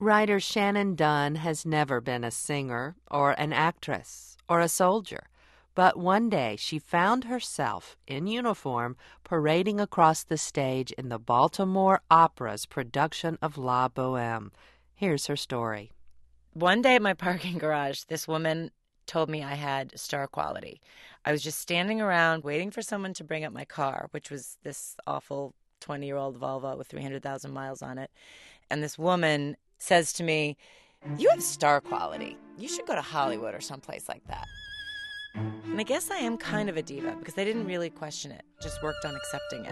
Writer Shannon Dunn has never been a singer or an actress or a soldier, but one day she found herself in uniform parading across the stage in the Baltimore Opera's production of La Boheme. Here's her story. One day at my parking garage, this woman told me I had star quality. I was just standing around waiting for someone to bring up my car, which was this awful 20-year-old Volvo with 300,000 miles on it. And this woman says to me, "You have star quality. You should go to Hollywood or someplace like that." And I guess I am kind of a diva because I didn't really question it, just worked on accepting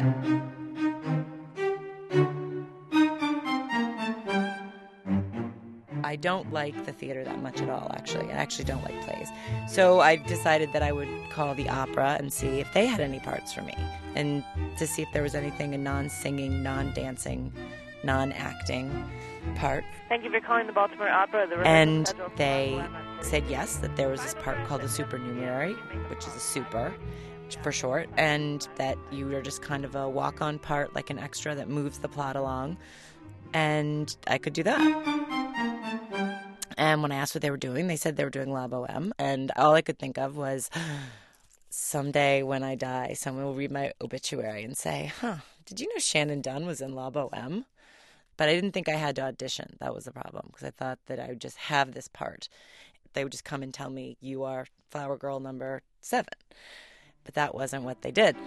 it. I don't like the theater that much at all, actually. I actually don't like plays. So I decided that I would call the opera and see if they had any parts for me and to see if there was anything, a non-singing, non-dancing, non-acting part. Thank you for calling the Baltimore Opera. And they said yes, that there was this part called a supernumerary, which is a super for short, and that you are just kind of a walk-on part, like an extra that moves the plot along. And I could do that. And when I asked what they were doing, they said they were doing La Boheme. And all I could think of was, someday when I die, someone will read my obituary and say, did you know Shannon Dunn was in La Boheme? But I didn't think I had to audition. That was the problem, because I thought that I would just have this part. They would just come and tell me, you are Flower Girl number 7. But that wasn't what they did.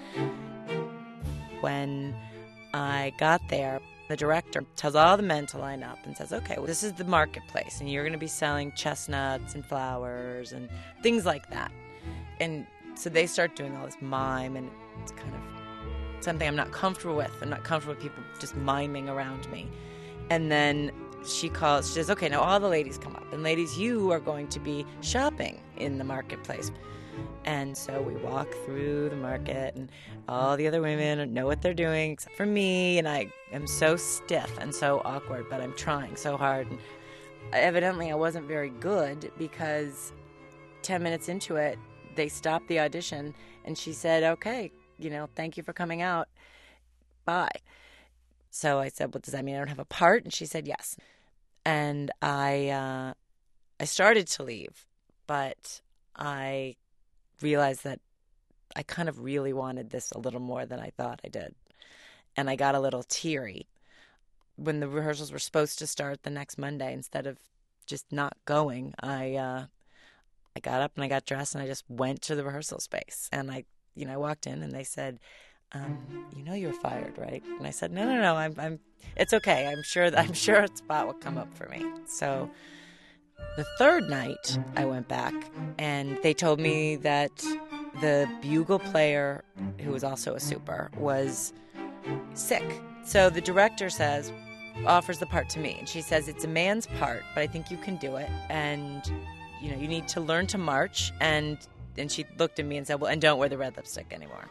When I got there, the director tells all the men to line up and says, okay, well, this is the marketplace, and you're going to be selling chestnuts and flowers and things like that. And so they start doing all this mime, and it's kind of something I'm not comfortable with. I'm not comfortable with people just miming around me. And then she says, okay, now all the ladies come up. And ladies, you are going to be shopping in the marketplace. And so we walk through the market, and all the other women know what they're doing except for me. And I am so stiff and so awkward, but I'm trying so hard. And evidently I wasn't very good, because 10 minutes into it, they stopped the audition, and she said, okay, thank you for coming out. Bye. So I said, well, does that mean I don't have a part? And she said, yes. And I started to leave, but I realized that I kind of really wanted this a little more than I thought I did. And I got a little teary. When the rehearsals were supposed to start the next Monday, instead of just not going, I got up and I got dressed and I just went to the rehearsal space. And I walked in and they said, you're fired, right? And I said, no, I'm it's okay. I'm sure a spot will come up for me. So the third night I went back, and they told me that the bugle player, who was also a super, was sick. So the director offers the part to me, and she says, it's a man's part, but I think you can do it. And, you need to learn to march. And she looked at me and said, well, and don't wear the red lipstick anymore.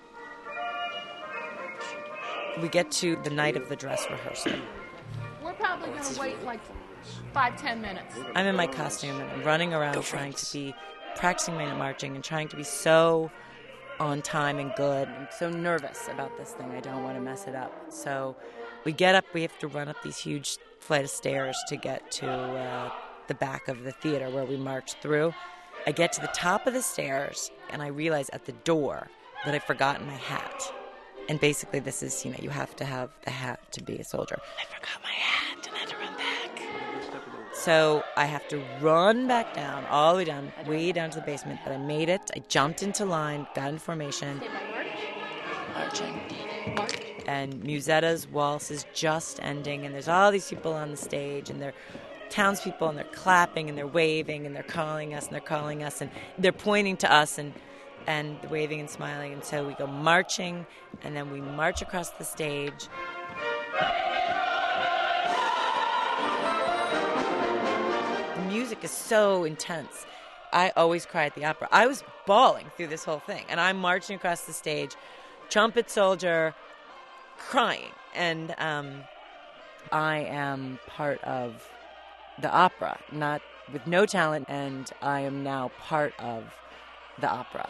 We get to the night of the dress rehearsal. We're probably going to wait like 5-10 minutes. I'm in my costume and I'm running around practicing my marching and trying to be so on time and good. I'm so nervous about this thing. I don't want to mess it up. So we get up. We have to run up these huge flight of stairs to get to the back of the theater where we march through. I get to the top of the stairs, and I realize at the door that I've forgotten my hat. And basically this is, you have to have the hat to be a soldier. I forgot my hat, and I had to run back. So I have to run back down, all the way down, way down to the basement. But I made it. I jumped into line, got in formation. Marching. And Musetta's waltz is just ending, and there's all these people on the stage, and they're townspeople, and they're clapping, and they're waving, and they're calling us, and they're pointing to us, and waving and smiling. And so we go marching, and then we march across the stage. The music is so intense. I always cry at the opera. I was bawling through this whole thing, and I'm marching across the stage, trumpet soldier, crying. And I am part of the opera, not with no talent, and I am now part of the opera.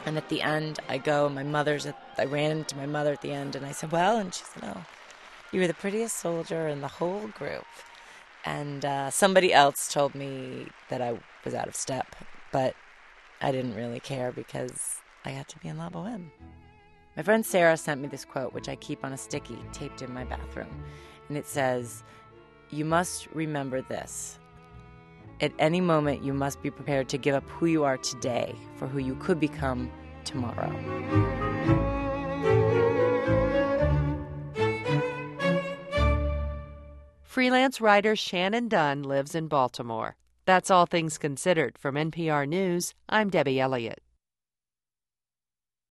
And at the end, I go, and I ran into my mother at the end, and I said, well, and she said, oh, you were the prettiest soldier in the whole group. And somebody else told me that I was out of step, but I didn't really care because I got to be in La Boheme. My friend Sarah sent me this quote, which I keep on a sticky taped in my bathroom. And it says, you must remember this. At any moment, you must be prepared to give up who you are today for who you could become tomorrow. Freelance writer Shannon Dunn lives in Baltimore. That's All Things Considered. From NPR News, I'm Debbie Elliott.